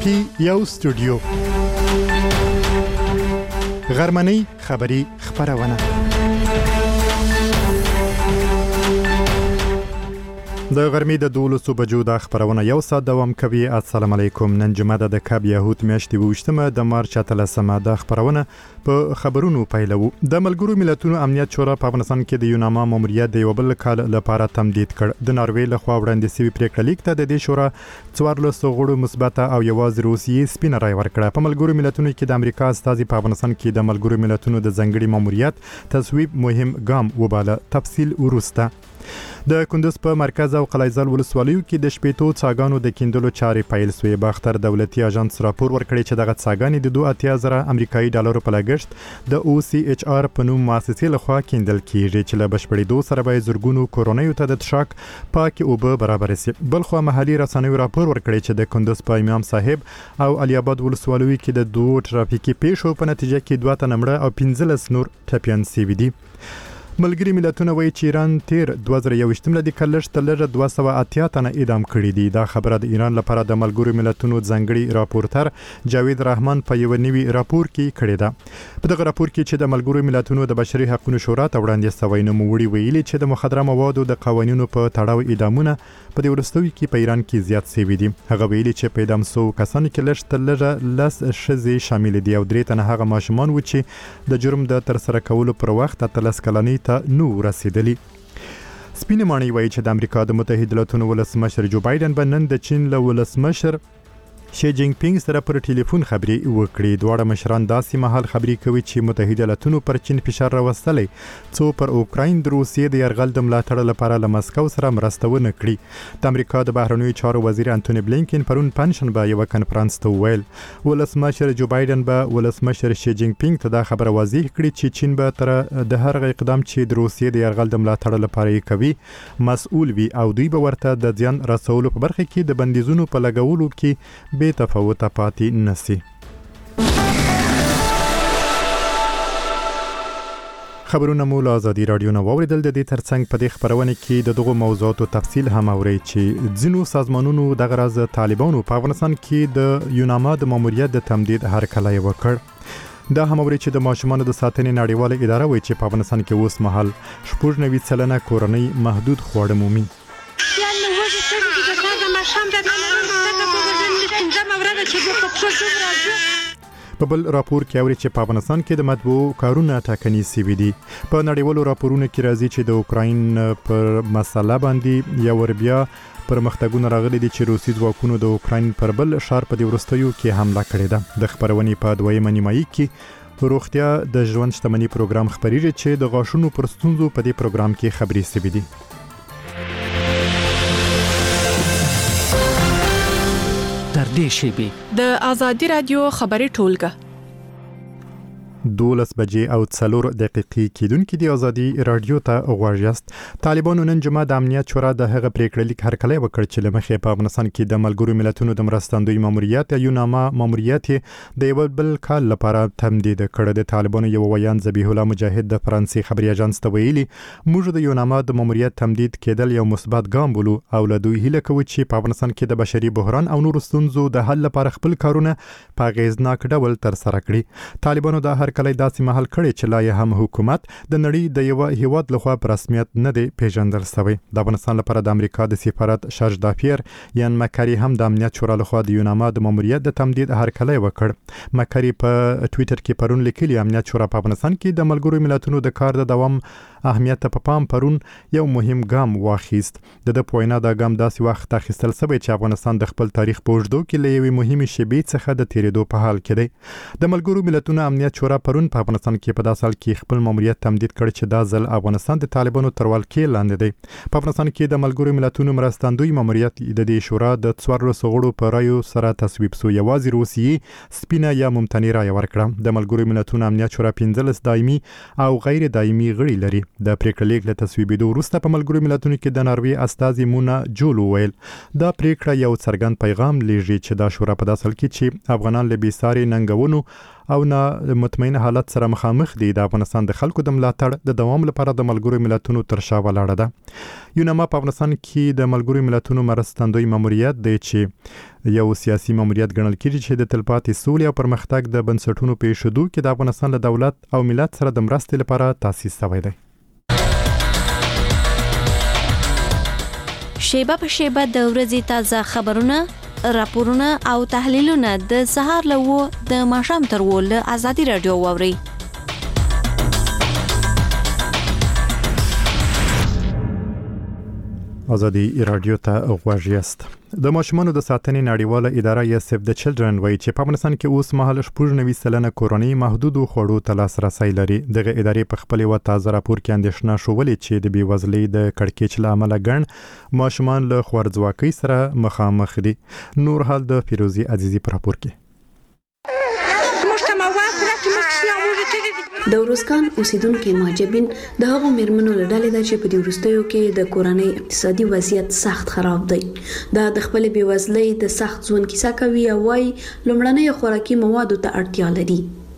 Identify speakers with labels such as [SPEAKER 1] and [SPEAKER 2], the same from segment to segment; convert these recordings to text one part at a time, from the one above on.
[SPEAKER 1] پی یو سټوډیو غرمنۍ خبری خبرونه د غرمې د 12 بجو د خبرونه یو ساعت دوام کوي. السلام علیکم. نن جمعه د کاب یهود میاشتې 28 د مارچ 13 د خبرونه په خبرونو پیلو. د ملګرو ملتونو امنیت شورا په افغانستان کې د یوناما ماموریت د یو بل کال لپاره تمدید کړ. د ناروې لخوا وړاندې شوی پریکړه لیک ته د دې شورا 14 غړو مثبت او یوازې روسیې سپینه رای ورکړه. په ملګرو ملتونو کې د امریکا استازي په افغانستان کې د ملګرو ملتونو د ځنګړي ماموریت تصویب مهم ګام وباله. تفصیل ورسته. د کندوز په مرکز او قلعه‌زال ولسوالیو کې د شپېتو څاګانو د کیندلو چارې پیل شوې. باختر دولتي اژانس راپور ورکړی چې دغه څاګانې د 2.80 امریکایي ډالرو په لګښت د OCHR په نوم مؤسسې لخوا کیندل کیږي چې له بشپړېدو سره به زرګونو کورونیو ته د څښاک پاکې اوبه برابر شي. بلخو محلي رسنیو راپور ورکړی چې د کندوز په امام صاحب او علي آباد ولسوالیو کې د 2 ترافیکي پیښو په نتیجه کې 2 تنه مړه او 15 نور ټپیان شوي دي. ملګری ملتونه وایي چې ایران تیر 2021 ملي کلشت لږه 280 تنه اعدام کړي دي. دا خبره د ایران لپاره د ملګرو ملتونو ځنګړي راپورټر جاوید رحمان په یو نوي راپور کې کړی ده. په دغه راپور کې چې د ملګرو ملتونو د بشري حقوقو شورا ته وړاندې شوی نوموړي ویلي چې د مخدره موادو د قوانینو په تړاو اعدامونه په دې ورستوي کې په ایران کې زیات شوي دي. هغه ویلي چې په اعدام شو کسانو کې لږه لس ښځې شامل دي او 3 تنه هغه ماشومان و چې د جرم د ترسره کولو پر وخت 13 کلنۍ ته نو رسیدلی. سپینې ماڼۍ وایي چې د امریکا د متحده ایالاتو ولسمشر جو بایدن به نن د چین له ولسمشر شي جینګ پینګ سره پر ټلیفون خبرې وکړي. دواړه مشران داسې مهال خبرې کوي چې متحده ایالاتو پر چین فشار راوستلی څو پر اوکراین د روسیې د یرغل د ملاتړ لپاره له مسکو سره مرسته ونه کړي. د امریکا د بهرنیو چارو وزیر انټونی بلینکن پرون پنځشنبه یو کنفرانس ته ویل ولسمشر جو بایدن به ولسمشر شي جینګ پینګ ته دا خبره واضح کړي چې چین به تر د هر اقدام چې د روسیې د یرغل د ملاتړ لپاره کوي مسؤل وي او دوی به ورته د ځان رسولو په برخه کې د بندیزونو په لګولو کې بے تفاوت پاتې نسی. خبرونه مو له آزادي رادیو نه واوریدل. د دې ترڅنګ په دې خبرونه کې د دغو موضوعاتو تفصیل هم اورئ چې ځینو سازمانونو د غرض طالبانو په افغانستان کې د یوناما د ماموریت د تمدید هرکلی وکړ. دا هم اوري چې د ماشومانو د ساتنې نړیواله اداره وایي چې په افغانستان کې اوس مهال 90% کورنۍ محدود خواړه مومي. په بل راپور کې اوري چې په افغانستان کې د مطبوع کارونه ټاکنې شوي دي. په نړیوالو راپورونو کې راځي چې د اوکراین پر مسله باندې یو ور بیا پرمختګونه راغلي دي چې روسي ځواکونو د اوکراین پر بل ښار په دې وروستیو کې حمله کړې ده. د خبرونې په دویمه نیمایي کې روغتیا د ژوند شتمنۍ پروګرام خبرېږي چې د غاښونو پر ستونزو په دې پروګرام کې خبرې شوي دي.
[SPEAKER 2] د آزادي رادیو خبري ټولګه
[SPEAKER 1] 12 بجې او 4 دقیقې کېدونکې د آزادي رادیو ته غواړ یاست. طالبانو نن جمعه د امنیت شورا د هغه پریکړه لیک هرکلی وکړ چې لمخې په افغانستان کې د ملګرو ملتونو د مرستندوی ماموریت یا یوناما ماموریت د یو بل کال لپاره تمدید کړ. د طالبانو یو ویان ذبیح الله مجاهد د فرانسې خبري اژانس ته ویلي موږ د یوناما د ماموریت تمدید کېدل یو مثبت ګام بولو او له دوی هیله کوو چې په افغانستان کې د بشري بحران او نورو ستونزو د حل لپاره خپل کارونه په اغیزناک ډول ترسره کړي. طالبانو د کله داسې محل کړي چې لا هم حکومت د نړۍ د یو هیواد لخوا په رسمیت نه دی پیژندل شوی. د افغانستان لپاره د امریکا د سفارت شارج دافیر یان مکری هم د امنیت شورا لخوا د یوناما د ماموریت د تمدید هرکلی وکړ. مکری په ټوئیټر کې پرون لیکلی امنیت شورا په افغانستان کې د ملګرو ملتونو د کار د دوام اهمیت په پام پرون یو مهم ګام واخیست. د پوینا د ګام داسې وخت اخیستل شوی چې افغانستان د خپل تاریخ په اوږدو کې له یوې مهمې شیبې څخه د تیریدو په حال کې دی. د ملګرو ملتونو امنیت شورا پرون په افغانستان کې په داسې حال کې خپل ماموریت تمدید کړ چې دا ځل افغانستان د طالبانو تر ولکې لاندې دی. په افغانستان کې د ملګرو ملتونو مرستندوی ماموریت د دې شورا د 14 غړو په رایو سره تصویب شو. یوازې روسیې سپینه یا ممتنع رای ورکړه. د ملګرو ملتونو امنیت شورا 15 دایمي او غیر دایمي غړي لري. د پریکړې لیک له تصویبېدو وروسته په ملګرو ملتونو کې د ناروې استازي مونا جول وویل دا پریکړه یو څرګند پیغام لېږي چې دا شورا په داسې حال کې چې افغانان له بېساري ننګونو او نه مطمئن حالت سره مخامخ دي د افغانستان د خلکو د ملاتړ د دوام لپاره د ملګرو ملتونو تر شا ولاړه ده. یوناما په افغانستان کې د ملګرو ملتونو مرستندوی ماموریت دی چې یو سیاسي ماموریت ګڼل کېږي چې د تلپاتې سولې او پرمختګ د بنسټونو په ایښودو کې د افغانستان له دولت او ملت سره د مرستې لپاره تاسیس شوی دی.
[SPEAKER 3] شیبه په شیبه د ورځې تازه خبرونه، راپورونه او تحلیلونه د سهار له د ماښام تر له ازادي رادیو واوري.
[SPEAKER 1] ازادي رادیو ته غوږ یاست. د ماشومانو د ساتنې نړیواله اداره یا سیف د چلډرن وایي چې په افغانستان کې اوس مهال 90% کورنۍ محدودو خوړو ته لاسرسی لري. دغه ادارې په خپل یو تازه راپور کې اندېښنه شولې چې د بېوزلۍ د کړکېچ له امله ګڼ ماشومان له خوارځواکۍ سره مخامخ دي. نور حال د فیروزي عزیزي په راپور کې.
[SPEAKER 4] د ورسکان اوسیدونکو مهاجرین د هغو میرمنو له ډلې ده چې په دې وروستیو کې د کورنۍ اقتصادي وضعیت سخت خراب دی. دا د خپل بېوزلۍ د سخت ژوند کیسه کوي او وايي لومړنۍ خوراکي موادو ته اړتیا لري.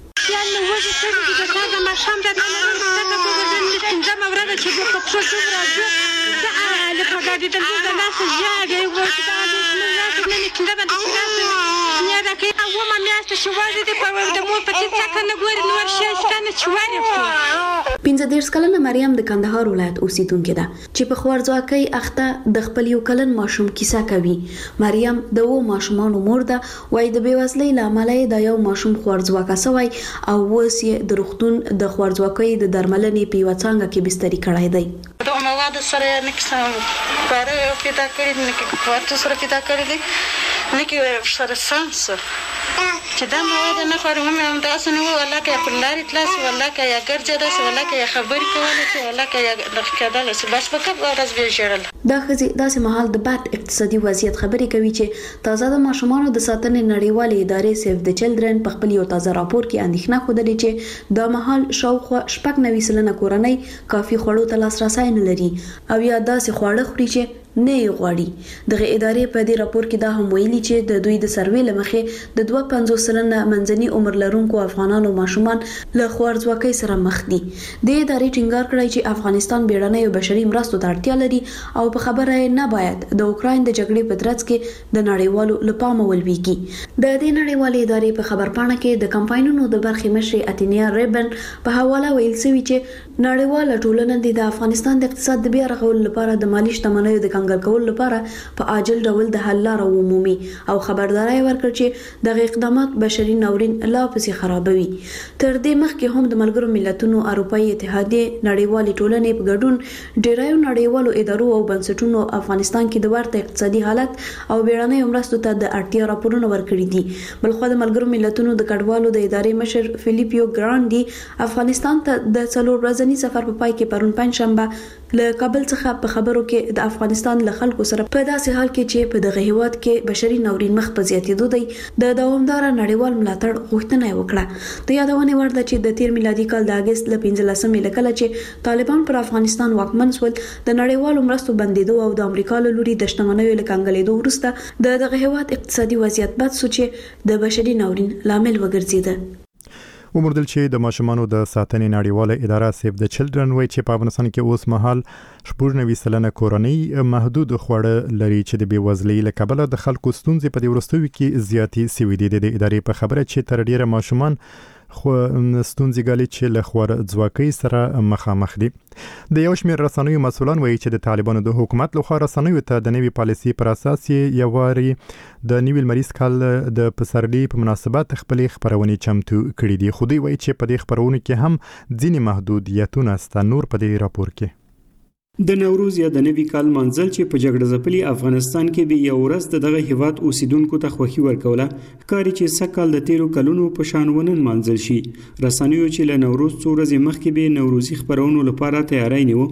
[SPEAKER 4] پنځه دېرش کلنه مریم د کندهار ولایت اوسیدونکې ده چې په خوارځواکۍ اخته د خپل یو کلن ماشوم کیسه کوي. مریم د وو ماشومانو مور ده، وايي د بېوزلۍ له امله د یو ماشوم خوارځواکه شوی او اوس یې د روغتون د خوارځواکۍ د درملنې په یوه څانګه کې بستري کړی دی.
[SPEAKER 5] د موادو سره نه کیسه کار پیدا کړی نه کې کوارت سره پیدا کړی دی نه کې سره سانس چې دا مواد نه خورم هم تاسو نو ولا کې په لارې تلاس ولا کې یا ګرځا ده ولا کې خبرې کوله چې ولا کې د کېدل چې بس په کب ورځ به جوړل.
[SPEAKER 4] دا خزي داسې مهال د بد اقتصادي وضعیت خبرې کوي چې تازه د ماشومانو د ساتنې نړیوالې ادارې سیف د چلډرن په خپل یو تازه راپور کې اندېښنه خوده چې د مهال شاوخوا 90% کورنۍ کافي خوړو ته لاسرسی نه لري او یا داسې خواړه خوري چې نه یې غواړي. دغه ادارې په دې راپور کې دا هم ویلي چې د دوی د سروې لمخې د 52 سلنه منځني عمر لرونکو افغانانو ماشومان له خوارځواکۍ سره مخ دي. د ادارې ټینګار کړی چې افغانستان بیړنۍ بشري مرستو ته اړتیا لري او په خبره نه باید د اوکراین د جګړې په ترڅ کې د نړیوالو لپاره ولويږي. د دې نړیوالې ادارې په خبرپاڼه کې د کمپاینونو د برخې مشر اتینیا ریبن په حواله ویل شوی چې نړیواله ټولنه د افغانستان د اقتصاد د بیا رغولو لپاره د مالی شتمنیو د کنګل کولو لپاره په عاجل ډول د حل لاره ومومي او خبرداري ورکړي چې دغه اقدامات بشري ناورین لا پسې خرابوي. تر دې مخکې هم د ملګرو ملتونو اروپאי اتحادیه نړیوالې ټولنې په ګډون ډیرایو نړیوالو ادارو او بنسټونو افغانستان کې د ورته اقتصادي حالت او بیړنۍ مرستو ته د اړتیا راپورونه ورکړي دي. بلخو د ملګرو ملتونو د کډوالو د ادارې مشر فلیپیو ګراندي افغانستان ته د 4 ورځني سفر په پای کې پرون پنځشنبه له کابل څخه په خبرو کې د افغانستان له خلکو سره په داسې حال کې چې په دغه هیواد کې بشري ناورین مخ په زیاتېدو دی د دوامدار نړیوال ملاتړ غوښتنه وکړه. د یادونې وړ ده چې د 13 میلادي کال د اگست له 15 کله چې طالبان پر افغانستان واکمن شول د نړیوالو مرستو بندیدو او د امریکا له لوري د شتمنیو له کنګلېدو وروسته دغه هیواد اقتصادي وضعیت بد شو چې د بشري ناورین لامل وګرځیده.
[SPEAKER 1] ومردل چې د ماشومانو د ساتنې نړیواله اداره سیف د چلډرن وایي چې په افغانستان کې اوس مهال 90% کورنۍ محدود خواړه لري چې د بېوزلۍ له کبله د خلکو ستونزې په دې وروستیو کې زیاتې سوي دي. د ادارې په خبره چې تر ډیره ماشومان خو ستونزې ګالي چې له خوارځواکۍ سره مخامخ دي. د یو شمېر رسنیو مسؤلان وایي چې د طالبانو د حکومت لخوا رسنیو ته د نوي پالیسي پر اساس یې یواري د نوي لمریز کال د پسرلي په مناسبت خپلې خبرونې چمتو کړې دي. خو دوی وایي چې په دې خبرونو کې هم ځینې محدودیتونه شته. نور په دې راپور کې
[SPEAKER 6] د نوروز یا د نوي کال منځل چې په جګړه ځپلي افغانستان کې به یو ورځ دغه هیواد اوسیدونکو ته خوښي ورکوله ښکاري چې سکهال د تیرو کلونو په شان ونن منځل شي. رسنیو چې له نوروز څو ورځې مخکې به نوروزي خبرونو لپاره تیاری نیو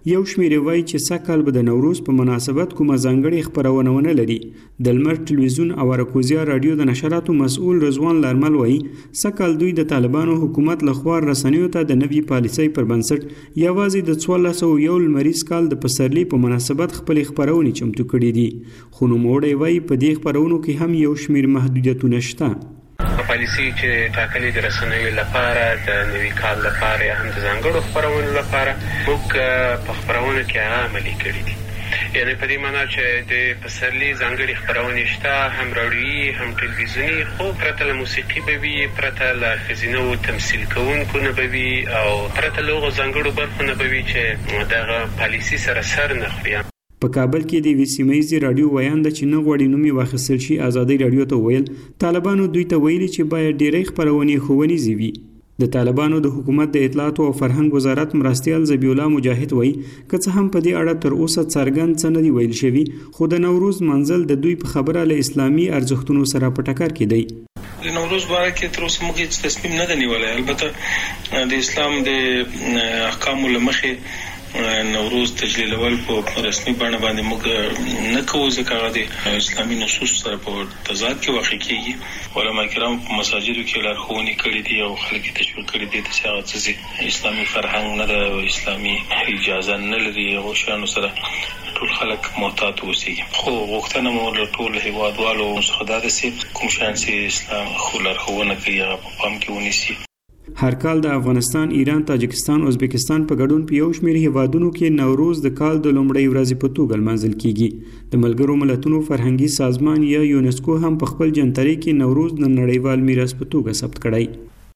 [SPEAKER 6] یو شمېر وایي چې سږ کال به د نوروز په مناسبت کومه ځانګړې خپرونه ونه لري. د لمر ټلویزیون او اراکوزیا رادیو د نشراتو مسؤل رضوان لارمل وایي سږ کال دوی د طالبانو حکومت لخوا رسنیو ته د نوي پالیسۍ پر بنسټ یوازې د 1401 لمریز کال د پسرلي په مناسبت خپل خپرونې چمتو کړي دي. خو نوموړی وایي په دې خپرونو کې هم یو شمېر محدودیتونه شته.
[SPEAKER 7] پالیسي چې ټاکلې د رسنیو لپاره د نوي کال لپاره هم د ځانګړو خپرونو لپاره موږ په خپرونو کې هغه عملي کړي دي. یعنی په دې معنی چې د پسرلي ځانګړي خپرونې شته، هم راډیویي هم ټلویزیوني، خو پرته له موسیقي به وي، پرته له ښځینو تمثیل کوونکو نه به وي او پرته له هغو ځانګړو برخو نه به وي چې دغه پالیسي سره سر نه خوري.
[SPEAKER 6] په کابل کې د یوې سیمهیزې راډیو ویانده چې نه غواړي نوم یې واخیستل شي ازادۍ راډیو ته وویل طالبانو دوی ته ویلي چې باید ډېری خپرونې ښوونیزې وي. د طالبانو د حکومت د اطلاعاتو او فرهنګ وزارت مرستیال ذبیح الله مجاهد وایي که څه هم په دې اړه تر اوسه څرګند څه نه دي ویل شوي، خو د نوروز منزل د دوی په خبره له اسلامي ارزښتونو سره په ټکر کې دی.
[SPEAKER 8] د نوروز باره کې تر اوسه موږ هیڅ تصمیم نه دی نیولی. البته د اسلام د احکامو له مخې نوروز تجلیلول په رسمي بڼه باندې موږ نه کوو ځکه هغه د اسلامي نصوص سره په تضاد کې واقع کېږي. علما کرام په مساجدو کې لارښوونې کړي دي او خلک یې تشویق کړي دي چې هغه څه اسلامي فرهنګ نه ده، اسلامي اجازه نه لري، هغو شیانو سره ټول خلک محتاط اوسېږي. خو غوښتنه مو له ټول هېوادوالو څخه دا ده چې کوم شیان چې اسلام خو لارښوونه کوي هغه په پام کې ونیسي.
[SPEAKER 6] هر کال د افغانستان، ایران، تاجکستان، ازبکستان په ګډون په یو شمېر هیوادونو کې نوروز د کال د لومړۍ ورځې په توګه لمانځل کیږي. د ملګرو ملتونو فرهنګي سازمان یا یونسکو هم په خپل جنتري کې نوروز د نړیوال میراث په توګه ثبت کړی.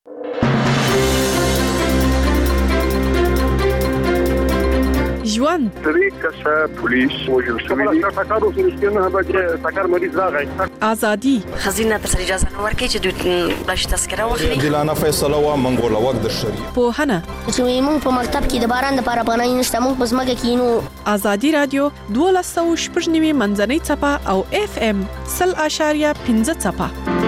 [SPEAKER 2] ژوند
[SPEAKER 9] طریقه پولیس وجل شوی دی تاکارو سنشتنه به تاکار مریض راغی
[SPEAKER 2] ازادي
[SPEAKER 10] خزینه پر اجازه نه ورکړي چې دوی بلش تذکره واخلي.
[SPEAKER 11] دلانه فیصله و منګول وخت د شری
[SPEAKER 2] پوهنه
[SPEAKER 12] چې موږ په مکتب کې د باران لپاره پناه نشته، موږ په ځمکه کې نو.
[SPEAKER 2] ازادي رادیو 12.9 منځنۍ څپه او FM 0.5 څپه.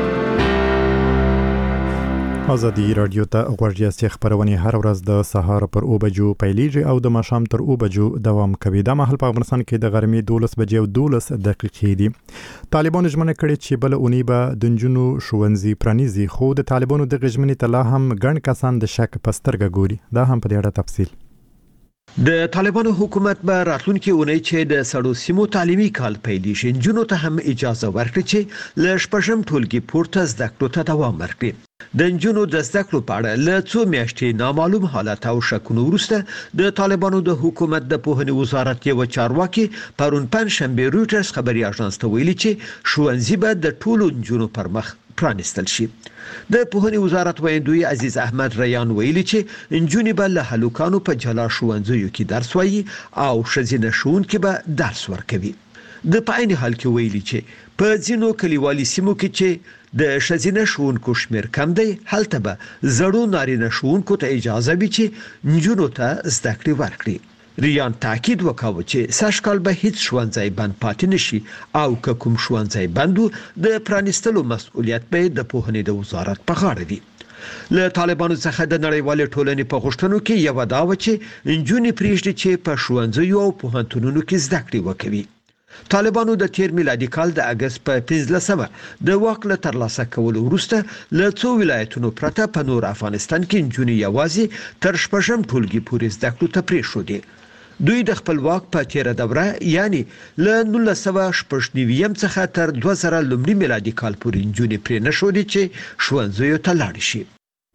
[SPEAKER 1] ازادي رادیو ته غوړیاستي خبرونه هر ورځ د سهار پر 9 بجو پیلیږي او د ماښام تر 9 بجو دوام کوي. د مهال په افغانستان کې د غرمې 12 بجې او 12 دقیقې دي. طالبانو ژمنه کړې چې بل اونۍ به د نجونو ښوونځي پرانیزي، خو د طالبانو د ژمنې ته لا هم ګڼ کسان د شک په سترګه ګوري. دا هم په دې اړه تفصیل.
[SPEAKER 13] د طالبانو حکومت به راتلونکي اونۍ چې د سړو سیمو تعلیمي کال پیلېږي نجونو ته هم اجازه ورکړي چې له شپږم ټولګي پورته زده کړو ته دوام ورکړي. د نجونو د زده کړو په اړه له څو میاشتې نامعلوم حالت او شکونو وروسته د طالبانو د حکومت د پوهنې وزارت یو چارواکي پرون پنځشنبه رویټرز خبري اژانس ته ویلي چې ښوونځي به د ټولو نجونو پر مخ پرانستل شي. د پوهنې وزارت ویندوی عزیز احمد ریان ویلي چې نجونې به له هلوکانو په جلا ښوونځیو کې درس وایي او ښځینه ښوونکي به درس ورکوي. د پاین حال کې ویلي چې په ځینو کلیوالي سیمو کې چې د ښځینه ښوونکو شمیر کم دی هلته به زړو نارینه ښوونکو ته اجازه وي چې نجونو ته زده کړې ورکړي. ریان تاکید وکاوه چې سږکال به هیڅ ښوونځی بند پاتې نشي او که کوم ښوونځی بند و د پرانیستلو مسؤلیت به د پوهنې د وزارت په غاړه وي. له طالبانو څخه د نړیوالې ټولنې په غوښتنو کې یو دا و چې نجونې پرېږدي چې په ښوونځیو او پوهنتونونو کې زده کړې وکوي. طالبانو د تیر میلادي کال د اگست په 15 د واک له ترلاسه کولو وروسته له څو ولایتونو پرته په نور افغانستان کې نجونې یوازې تر شپږم ټولګي پورې زده کړو ته پرېښودې. دوی د خپل واک په تیره دوره یعنی له 1990 څخه تر 2000 لومړي میلادي کال پورې نجونې پرې نشودې چې ښوونځیو ته لاړې شي.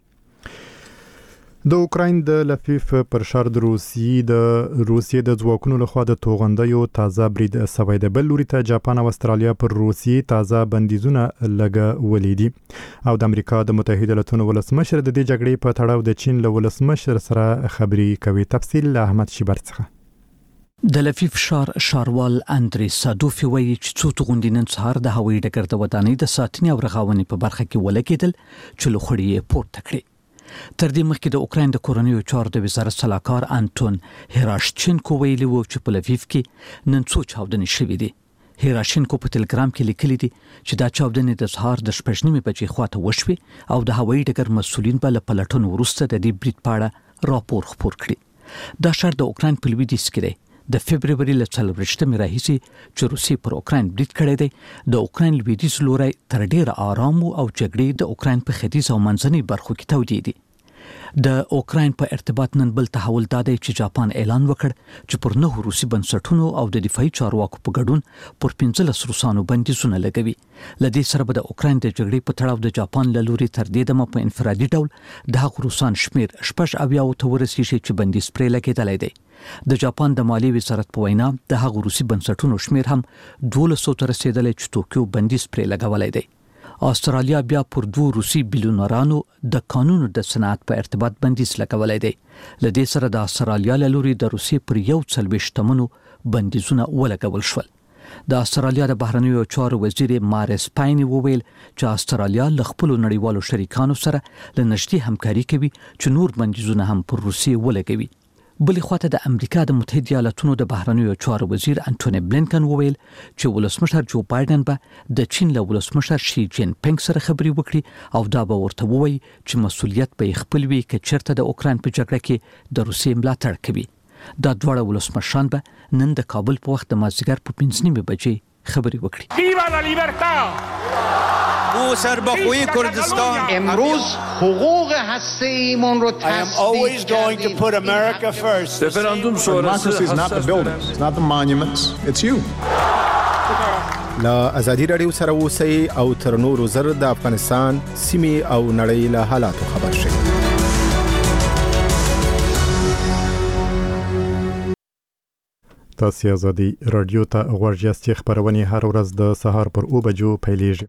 [SPEAKER 1] د اوکراین د لفیف پر شر د روسیې د ځواکونو لخوا د توغندیو تازه برید سوی دی. بل لوري ته جاپان او استرالیا پر روسیې تازه بندیزونه لګولي دي او د امریکا د متحده ایالاتونو ولسمشر د دې جګړې په تړاو د چین له ولسمشر سره خبرې کوي. تفصیل له احمد شیبر څخه.
[SPEAKER 14] د لفیف شاروال اندری سادوف وایي چې څو توغندي نن سهار د هوایي ډګر د ودانۍ د ساتنې او رغاونې په برخه کې ولګېدل چې لوخړې یې پورته کړې. تر دې مخکې د اوکراین د کورنیو چارو د وزارت سلاکار انټون هراشچنکو ویلي و چې په لفیف کې نن څو چاودنې شوې دي. هراشچنکو په تلګرام کې لیکلي دي چې دا چاودنې د سهار د 9:30 بجې خواته وشوې او د هوایي ډګر مسؤلین به له پلټنو وروسته د دې برید په اړه راپور خپور کړي. دا ښار د اوکراین په لویدیځ کې دی. د فبرवरी له 24 راهیسې چې روسیې پر اوکراین برید کړی دی. د اوکراین لویدیځ لوری تر ډیره آرام او جګړې د اوکراین په ختیځ او منځنۍ برخو کې تودې دي. د اوکراین په ارتباط نن بل تحول دا دی چې جاپان اعلان وکړ چې پر 9 روسي بنسټونو او د دفاعي چارواکو په ګډون پر 15 روسانو بندیزونه لګوي. لدې سره به د اوکراین د جګړې په تړاو د جاپان له لوري تر دې دمه په انفرادي ډول د روسان شمیر 8 ته ورسیږي چې بندیز پرې لګیدلی دی. د جاپان د مالیې وزارت په وینا د هغو روسي بنسټونو شمیر هم 1200 ته رسیدلی چې ټوکیو بندیز پرې لګولی دی. استرالیا بیا پر 2 روسي بیلیونرانو د قانونو د صنعت په ارتباط بندیز لګولای دی. لدې سره د استرالیا له لوري د روسیې پر 41 تمنو بندیزونه ولګول شول. د استرالیا د بهرنیو چارو وزیر مارس پایني وویل چې استرالیا له خپل نړیوالو شریکانو سره له نږدې همکاري کوي چې نور بندیزونه هم پر روسیې ولګوي. بلې خواته د امریکا د متحده ایالاتونو د بهرنیو چارو وزیر انټونی بلینکن وویل چې ولسمشر جو بایدن به د چین له ولسمشر شي جین پینګ سره خبرې وکړي او دا به ورته ووایي چې مسؤلیت به خپل وي چې چیرته د اوکراین په جګړه کې د روسیې ملاتړ کوي. دا دواړه ولسمشران به نن د کابل په وخت د مازدیګر په 5:30 بجې خبرې وکړي.
[SPEAKER 15] ویوا لا لیبرتا
[SPEAKER 16] او سربخوی کردستان
[SPEAKER 17] امروز حقوق هسته‌ایمون رو
[SPEAKER 15] I am always going to put America first.
[SPEAKER 11] Referendum democracy is not the buildings, it's not the monuments, it's you.
[SPEAKER 18] لا ازادي رادیو سره اوسئ او تر نورو زر د افغانستان سیمې او نړۍ له حالاتو خبر شئ.
[SPEAKER 1] تاسو ازادي رادیو ته غوږ یاستئ. خبرونه هر ورځ د سهار پر 9 بجو پیلېږي.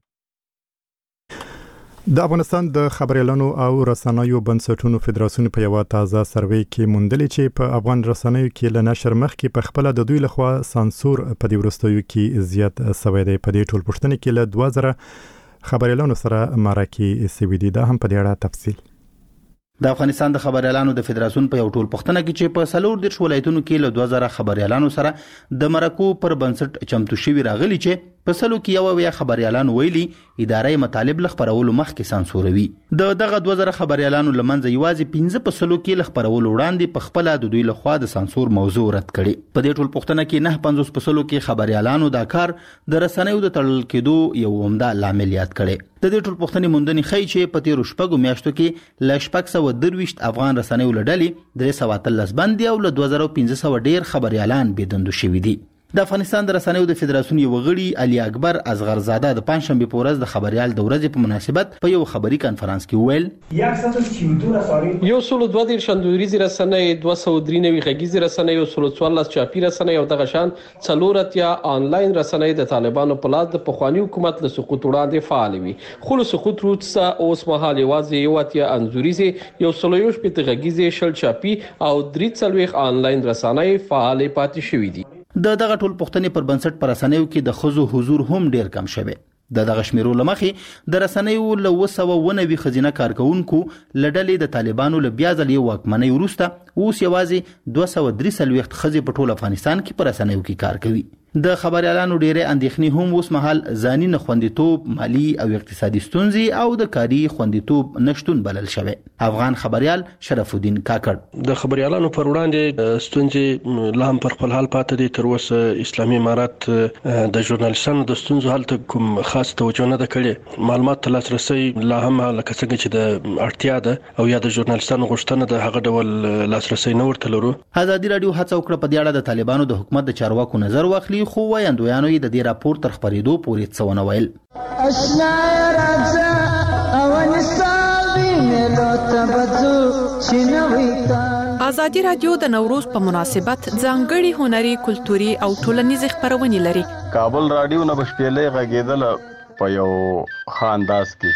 [SPEAKER 1] د افغانستان د خبريالانو او رسنیو بنسټونو فدراسیون په یو تازه سروې کې موندلې چې په افغان رسنیو کې له نشر مخکې په خپل د دوی لخوا سانسور په دې ورستیو کې زیات سوي دی. په دې ټول پښتنې کې له 2000 خبريالانو سره مرکه سوي دي. دا هم په دې اړه تفصیل.
[SPEAKER 19] د افغانستان د خبريالانو د فدراسیون په یو ټول پښتنه کې چې په 4 ولایتونو کې له 2000 خبريالانو سره د مرکو پر بنسټ چمتو شوی راغلي چې په سلو کې یو ویا خبريالانو ویلي ادارې مطالب لخبرولو مخکې سانسوروي. دغه 2000 خبريالانو لمنځه یوازې 15 په سلو کې لخبرولو وړاندې په خپل د دوی لخوا د سانسور موضوع رد کړي. په دې ټول پښتنه کې 950 په سلو کې خبريالانو دا کار د رسنیو د تړل کېدو یو عمده لامل یاد کړي. د دې ټول پښتنې موندنې خی چې په تیر شپږو میاشتو کې ل 623 افغان رسنیو لړلې 313 بندي او ل 2500 ډیر خبريالان بيدندو شوي دي. د افغانستان د رسنیو د فدراسیون یو غړي علي اکبر اصغرزاده د پنځشنبه په ورځ د خبريال د ورځې په مناسبت په یو خبري کانفرنس کې ویل
[SPEAKER 20] یو سلو 2 شندوريزي رسنۍ 293 غږیزي رسنۍ او 14 چاپی رسنۍ او دغه شان څلورتیا آنلاین رسنۍ د طالبانو په لاس د پخوانی حکومت له سقوط وړاندې فعال وي. خو له سقوط وروسته اوس مهال یوازې یو اتیا انزوريزي یو سلو یو شپږ غږیزي شل چاپی او 3 آنلاین رسنۍ فعال پاتې شوې دي.
[SPEAKER 19] دغه ټول پښتنې پر بنسټ پر رسنیو کې د خزو حضور هم ډیر کم شوه. دغه شمیرو لمخې د رسنیو له 290 خزینه کارکونکو لړلې د طالبانو له بیا ځلې واکمنۍ وروسته اوس یوازې 243 خزې په ټول افغانستان کې پر رسنیو کې کار کوي. د خبريالانو ډېرې اندېښنې هم اوس مهال ځاني نه خوندیتوب، مالی او اقتصادي ستونزې او د کاري خوندیتوب نشټون بلل شوی. افغان خبريال شرف الدین کاکړ
[SPEAKER 20] د خبريالانو پر وړاندې ستونزې لا هم پر خپل حال پاتې دي. تر اوسه اسلامي امارات د ژورنالیستانو د ستونزو حل ته کوم خاص توجه نه کړې. معلومات لاسرسي لا هم لکه څنګه چې د اړتیا ده او یا د ژورنالیستانو غوښتنه د هغه ډول لاسرسي نه ورته لرو.
[SPEAKER 19] ازادي رادیو هڅه وکړه په دې اړه د طالبانو د حکومت د چارواکو نظر واخلي، خو وایندویانو یې د دې راپور تر خبرېدو پورې څه ونه ویل.
[SPEAKER 2] ازادي رادیو د نوروز په مناسبت ځانګړي هنري، کلتوري او ټولنیز خبرونه لري.
[SPEAKER 21] کابل رادیو نه بشپېلې غږیدل په یو خانداس کې.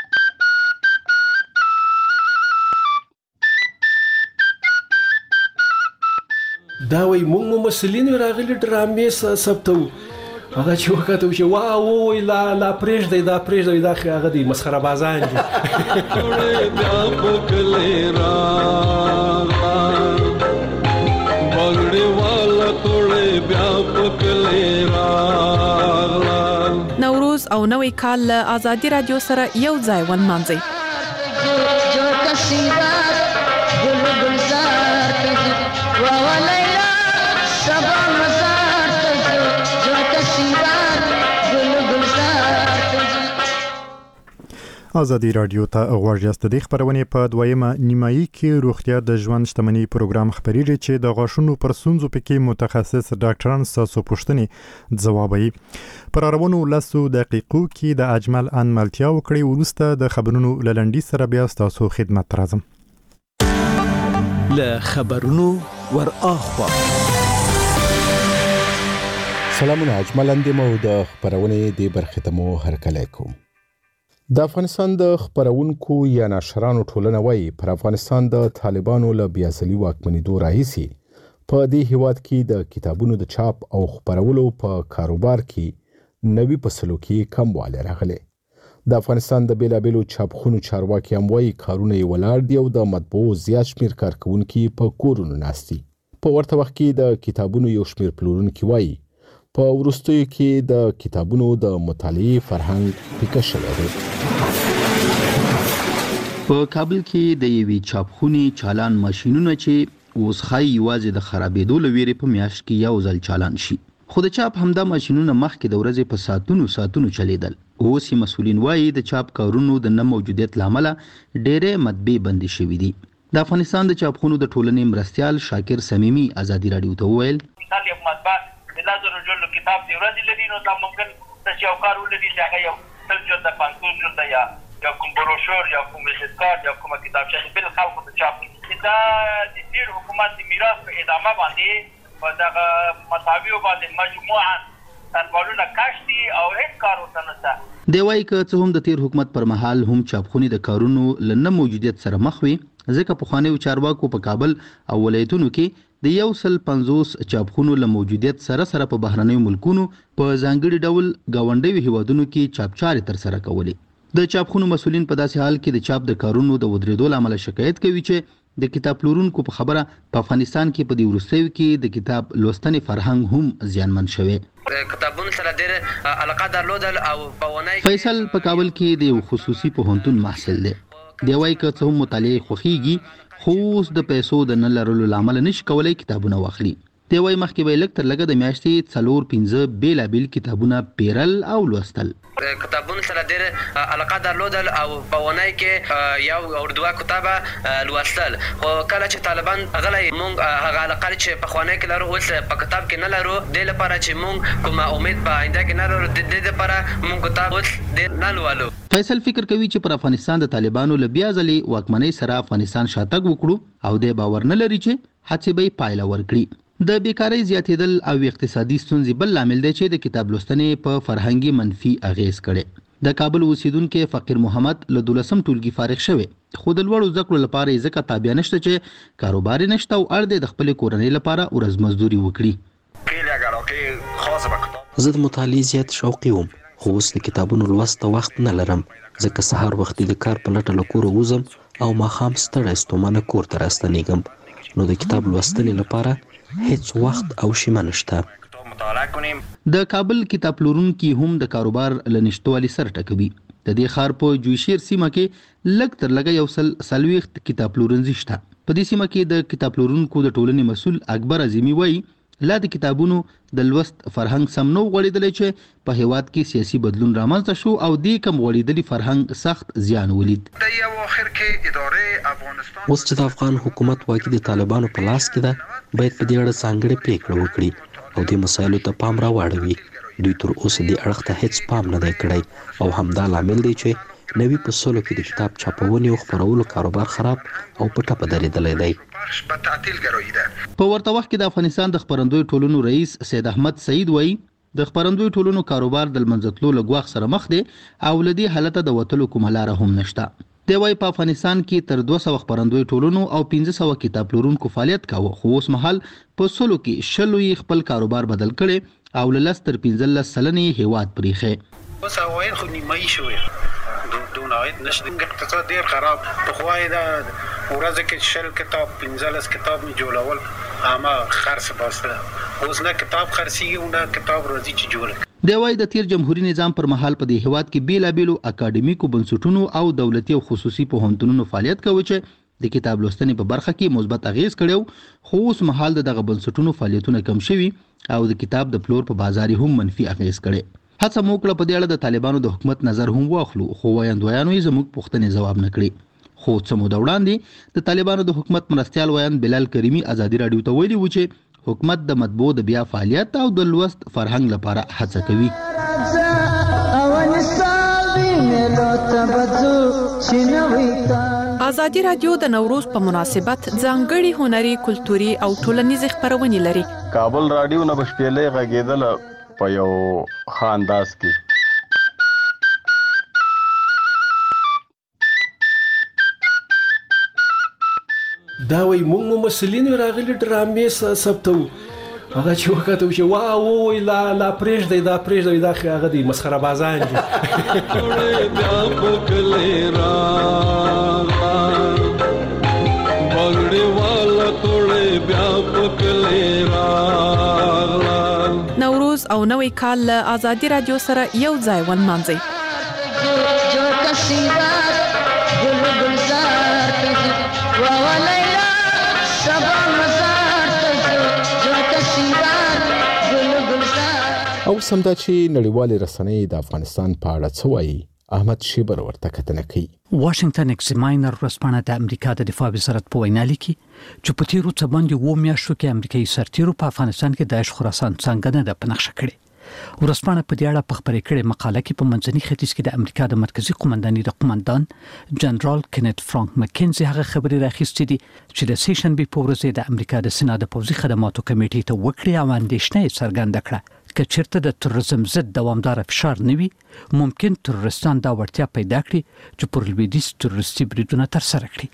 [SPEAKER 22] دا وای موږ مسلین راغلي ډرامې ثبتو هغه چې وکړو چې واو لا پرېږدي دا پرېږدي دا هغه دی مسخره بازان دي. بیا پکلې را بغړې والا ټوله بیا پکلې را.
[SPEAKER 2] نوروز او نوې کال له ازادي رادیو سره یو ځای ونمانځي. جو کسیدار ګل گلزار
[SPEAKER 1] ازادي رادیو ته غوړ یاست د خبرونه په دویمه نیمایي کې روغتیا د ژوند شتمنۍ پروګرام خبريږي چې د غاښونو پر ستونزو پکې متخصص ډاکټران تاسو پوښتنې ځوابوي. پر اړونو لاسو دقیقو کې د اجمل ان ملتیا وکړي ورسته د خبرونو لنډي سره بیا تاسو خدمت راځم.
[SPEAKER 3] له خبرونو ور اخوا
[SPEAKER 18] سلامونه اجمل اندمو د خبرونه دی برختمو هرکلی کوم. د افغانستان د خبرونکو یا نشرانو ټولنه وايي پر افغانستان د طالبانو له بیاصلي واکمنېدو راهیسي په دې هیواد کې د کتابونو د چاپ او خبرولو په کاروبار کې نوي فصلو کې کموالی راغلی. د افغانستان د بیلابیلو چاپخونو چارواکي هم وايي کارونه یې ولاړ دي او د مطبوعو زیات شمېر کارکوونکي په کورونو ناست دي. په ورته وخت کې د کتابونو یو شمېر پلورونکي وايي په وروستیو کې د کتابونو د مطالعې فرهنګ پیکه شوی دی.
[SPEAKER 19] په کابل کې د یوې چاپخونې چالان ماشینونه چې اوس ښایي یوازې د خرابېدو له ویرې په میاشت کې یو ځل چالان شي، خو د چاپ همدا ماشینونه مخکې د ورځې په ساعتونو چلیدل. اوس یې مسؤلین وایي د چاپ کارونو د نه موجودیت له امله ډېرې مطبعې بندې شوي دي. د افغانستان د چاپخونو د ټولنې مرستیال شاکر صمیمي ازادي راډیو ته وویل
[SPEAKER 5] کتاب دی ورځې لري نو دا ممکن چې یو کار ولري چې هغه یو 100 جلده 500 جلده یا کوم بروشور یا کوم ویزیټ یا کومه کتابچه بل خلکو ته چاپ دا د تیر حکومت د میراث په ادامه باندې په دغه مصابيح باندې مجموعه تنوالونه کاشتي او هیڅ کار ورته نشته.
[SPEAKER 19] دی وايي که څه هم د تیر حکومت پر مهال هم چاپخونې د کارونو له نه موجودیت سره مخ وي، ځکه پخوانیو چارواکو په کابل او ولایتونو کې د 150 چاپخونو له موجودیت سره په بهرنیو ملکونو په ځانګړي ډول ګاونډیو هیوادونو کې چاپچارې تر سره کولې. د چاپخونو مسؤلین په داسې حال کې د چاپ د کارونو د ودرېدو له امله شکایت کوي چې د کتاب پلورونکو په خبره په افغانستان کې په دې وروستیو کې د کتاب لوستنې فرهنګ هم زیانمن شوی.
[SPEAKER 5] کتابونو سره ډېر علاقه درلودل او په ونای
[SPEAKER 19] فیصل په کابل کې د یو خصوصي پوهنتون محصل دی. دی وايي که څه هم مطالعه خوښیږي خو اوس د پیسو د نه لرلو له امله نشي کولی کتابونه واخلي. دی وايي مخکې به یې لږ تر لږه د میاشتې 4-5 بیلابیل کتابونه پیرل او لوستل.
[SPEAKER 5] کتابونو سره ډېر علاقه درلودل او په ونای کې یو او دوه کتابه لوستل، خو کله چې طالبان غلای مونږ هغه علاقه چې په خوانه کې لرو اوس په کتاب کې نه لرو، د لپاره چې مونږ کومه امید په آینده کې نه لرو، د دې لپاره مونږ کتاب اوس ډېر نه لولو.
[SPEAKER 19] فیصل فکر کوي چې پر افغانستان د طالبانو له بیا ځلې واکمنۍ سره افغانستان شاتګ وکړو او د باور نه لري چې هڅې به پایله ورکړي. د بیکارۍ زیاتېدل او اقتصادي ستونزې بل لامل دی چې د کتاب لوستنې په فرهنګي منفي اغیز کړي. د کابل اوسیدونکو فقیر محمد له 12م ټولګي فارغ شوی، خو د لوړو زده کړو لپاره یې ځکه تابع نشته چې کاروبار نشته او اړ دی د خپل کورنۍ لپاره ورځ مزدوري وکړي.
[SPEAKER 23] زه د مطالعې زیات شوقي وم، خو اوس د کتابونو لوست وخت نه لرم، ځکه سهار وختي د کار په لټه له کوره وځم او ماښام ستړی ستومانه کور ته راستنیږم، نو د کتاب لوستنې لپاره هیڅ وخت او شیمه نشته.
[SPEAKER 19] د کابل کتاب پلورونکي هم د کاروبار له نشتوالي سره ټکوي. د دې ښار په جوشیر سیمه کې لږ تر لږه 140 کتاب پلورنځي شته. په دې سیمه کې د کتاب پلورونکو د ټولنې مسؤل اکبر عظیمی وایي لا د کتابونو د لوست فرهنګ سم نو غوړېدلی چې په هیواد کې سیاسي بدلون رامنځته شو او دې کم غوړېدلي فرهنګ سخت زیان ولید.
[SPEAKER 23] اوس چې د افغان حکومت واکي د طالبانو په لاس کې ده، باید په دې اړه ځانګړې پریکړه وکړي او دې مسایلو ته پام راواړوي. دوی تر اوسه دې اړخ ته هیڅ پام نه دی کړی او همدا لامل دی چې نوي فصلو کې د کتاب چاپونې او خپرولو کاروبار خراب او په ټپه درېدلی دی.
[SPEAKER 19] په ورته وخت کې د افغانستان د خپرندوی ټولنو رئیس سید احمد سعید وایي د خپرندوی ټولنو کاروبار د لمنځتلو له ګواښ سره مخ دی او له دې حالته د وتلو کومه لاره هم نشته. دی وايي په افغانستان کې تر 200 خپرندوی ټولنو او 1500 کتاب پلورونکو فعالیت کاوه، خو اوس مهال په سلو کې شلو یې خپل کاروبار بدل کړي او له 10 تر 15 سلنې هیواد پریښی.
[SPEAKER 5] بس اوایل خو نیمایي شوی دون عاید نشته، اقتصاد ډیر خراب. په خوای دا ورځ کې شل کتاب 15 کتاب می جوړول اما خرڅ باسته، اوس نه کتاب خرڅي نه کتاب راځي چې جوړ.
[SPEAKER 19] دی وايي د تیر جمهوریت نظام پر مهال په دې هیواد کې بیلابیلو اکاډمیکو بنسټونو او دولتي او خصوصي پوهنتونونو فعالیت کوي چې د کتاب لوستنې په برخه کې مثبت اغیز کړو خو اوس مهال دغه بنسټونو فعالیتونه کم شوي او د کتاب د پلور په بازار هم منفي اغیز کړي. هڅه مو کړه په دې اړه د طالبانو د حکومت نظر هم واخلو خو وایندویانو یې زموږ پوښتنې جواب نه کړي. خو څه موده وړاندې د طالبانو د حکومت مرستیال وایند بلال کریمي ازادي راډیو ته ویلي و چې حکومت د مطبوع د بیا فعالیت او د لوست فرهنګ لپاره هڅه کوي.
[SPEAKER 2] ازادي راډیو د نوروز په مناسبت ځانګړي هنري کلتوري او ټولنیز خبرونه لري.
[SPEAKER 21] کابل راډیو نه بشپېلې غږیدل په یو خانداس کې.
[SPEAKER 22] دا وای موږ مسلین راغلي ډرامې ثبتو هغه چې وکړو چې وای لا پرېږدي دا هغه دی مسخره بازان دي. بیا پکلې را بغړې والا ټوله بیا پکلې را.
[SPEAKER 2] نوروز او نوې کال له ازادي راډیو سره یو ځای ونمانځي.
[SPEAKER 18] او سمدا چې نړیوالې رسنۍ د افغانستان په اړه څه وایي احمد شیبر ورته کتنه کوي.
[SPEAKER 14] واشنگټن ایگزاماینر ورځپاڼه د امریکا د دفاع وزارت په وینا لیکي چې په تیرو څه باندې و میاشتو کې امریکایي سرتیرو په افغانستان کې داعش خراسان څنګه نه د پنځه کړي. ورځپاڼه په دې اړه په خبرې کړې مقاله کې په منځني ختیځ کې د امریکا د مرکزی قومندانۍ د قومندان جنرال کینت فرانک مکینزي هغه خبرې راخیستې دي چې د سیشنبې په ورځ د امریکا د سنا د پوځي خدماتو کمیټې ته وکړې او اندېښنه یې څرګنده کړه که چیرته د تروریزم ضد دوامدار فشار نه وي ممکن تروریستان دا وړتیا پیدا کړي چې پر لویدیځ تروریستي بریدونه ترسره کړي.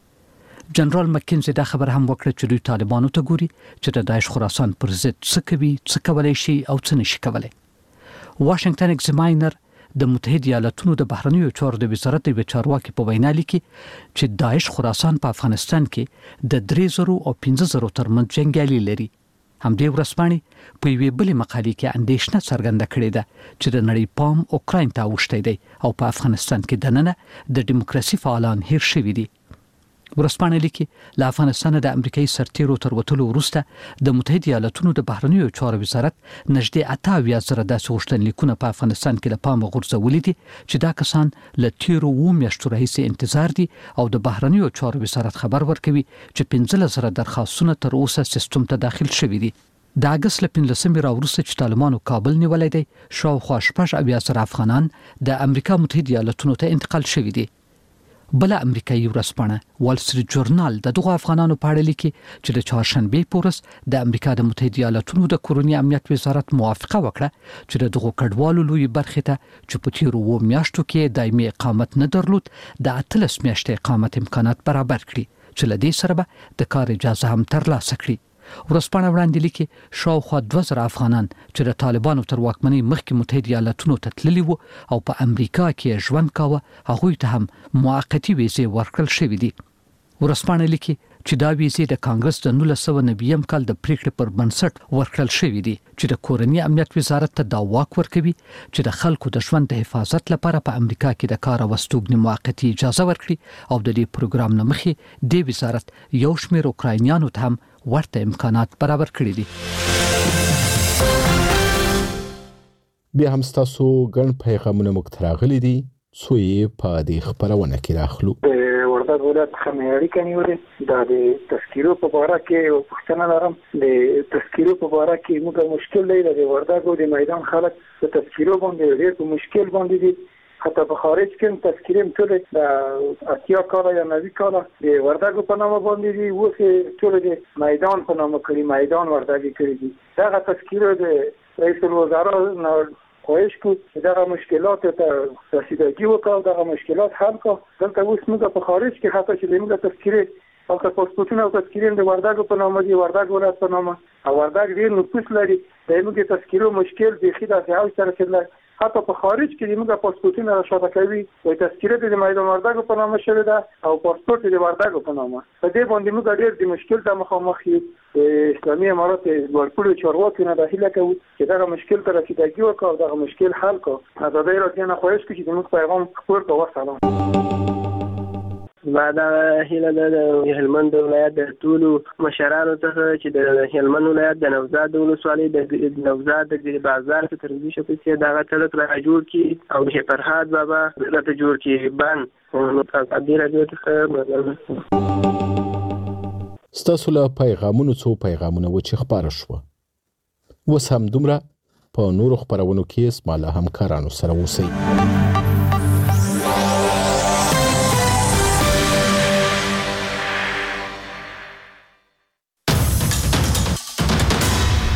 [SPEAKER 14] جنرال مکینزي دا خبر هم وکړه چې دوی طالبانو ته ګوري چې د داعش خراسان پر ضد څه کوي څه کولای شي او څه نشي کولای. واشنگټن ایگزاماینر د متحده ایالاتونو د بهرنیو چارو د وزارت د چارواکي په وینا لیکي چې داعش خراسان په افغانستان کې د 3000 او 15000 ترمنځ جنگیالي لري. همدې ورځپاڼې په یوې بلې مقالې کې اندېښنه څرګنده کړې ده چې د نړۍ پام اوکراین ته اوښتی دی او په افغانستان کې دننه د دیموکراسي فعالان هیر شوي دي. ورځپاڼه لیکي له افغانستان د امریکایي سرتیرو تر وتلو وروسته د متحده ایالاتونو د بهرنیو چارو وزارت نږدې 88,000 داسې غوښتنلیکونه په افغانستان کې له پامه غورځولي دي چې دا کسان له تیرو 2 میاشتو راهیسې انتظار دي او د بهرنیو چارو وزارت خبر ورکوي چې 15,000 درخواستونه تر اوسه سیستم ته داخل شوي دي. د اگست له 15 راوروسته چې طالبانو کابل نیولای دی شاوخوا 18,000 افغانان د امریکا متحده ایالاتونو ته انتقال شوي دي. بل امریکایي ورځپاڼه وال سټریټ جورنال د دغه افغانانو په اړه لیکي چې د چهارشنبه په ورځ د امریکا د متحده ایالاتونو د کورونی امنیت وزارت موافقه وکړه چې د دغه کډوالو لوی برخه ته چې په تیرو 2 میاشتو کې دایمي اقامت نه درلود د 13 میاشتې اقامت امکانات برابر کړي چې له دې سره به د کار اجازه هم ترلاسه کړي. ورځپاڼه وړاندې لیکي شاوخوا 2000 افغانان چې د طالبانو تر واکمنۍ مخکې متحده ایالاتونو ته تللي وو او په امریکا کې ژوند کاوه هغوی ته هم موقتی ویزې ورکړل شوې دي. ورځپاڼه لیکي چې دا ویزې د کانګرس د 1990 کال د پریکړې پر بنسټ ورکړل شوې دي چې د کورنی امنیت وزارت ته دا واک ورکوي چې د خلکو د ژوند د حفاظت لپاره په امریکا کې د کار او استوګنې موقتی اجازه ورکړي او د دې پروګرام نه مخې د وزارت یو شمېر اوکراینیانو ته هم ورته امکانات برابر کړی دي.
[SPEAKER 18] بیا هم تاسو ګڼ پیغامونه موږ ته راغلي دي څو یې په دې خبرونه کې راخلو.
[SPEAKER 4] وردګ ولایت خمیاري کنيوري دا د تذکیرو په اړه کې پوښتنه لرم. د تذکیرو په اړه کې موږ مشکل دی د وردګ د میدان خلک د تذکیرو باندې ډېر مشکل باندې دي. حتی په خارج کې تذکیرم ټول د اتیا کاله یا 90 کاله د وردګ په نامه باندې دي اوسه ټول د میدان په نامه کړی میدان وردګ کړی دي. دا تذکیرو د رئیس الوزرا خواهش کو چې دا مشکلات ته رسیدگی وکړو دا مشکلات حل کو. دلته اوس موږ په خارج کې حتی چې موږ تذکیره او پاسپورتونه او تذکیرې د وردګ په نامه دي وردګ ولایت په نامه او وردګ ډیر نفوس لري د موږ تذکیرو مشکل بيخي د ځای سره کې حتی په خارج کې موږ پاسپورتونه راځه کوي او تذکیره د میدان وردګ په نامه شوی دا او پاسپورت د وردګ په نامه په دې باندې موږ ډېر د مشکل ته مخامخ یو. اسلامي امارات ورپړو چارواکي نه داخله کوي چې دا مشکل ته رسیدگی وکړو دا مشکل حل کو. ازادي راډیو نه خواهش کوي چې موږ پیغام خپور کوو. سلام
[SPEAKER 6] بعد هیله د هلمند ولایت د ټولو مشرانو څخه چې د هلمند ولایت د نوزاد ولسوالۍ د نوزاد د بازار څخه تر دې شپې دغه سړک را جوړ کړي او د فرهاد بابا راته جوړ کړي باندې ازادي راډیو څخه
[SPEAKER 18] ستاسو له پیغامونو څو پیغامونه و چې خبره شوه وس هم دومره په نورو خبرونو کې اسما له همکارانو سره اوسئ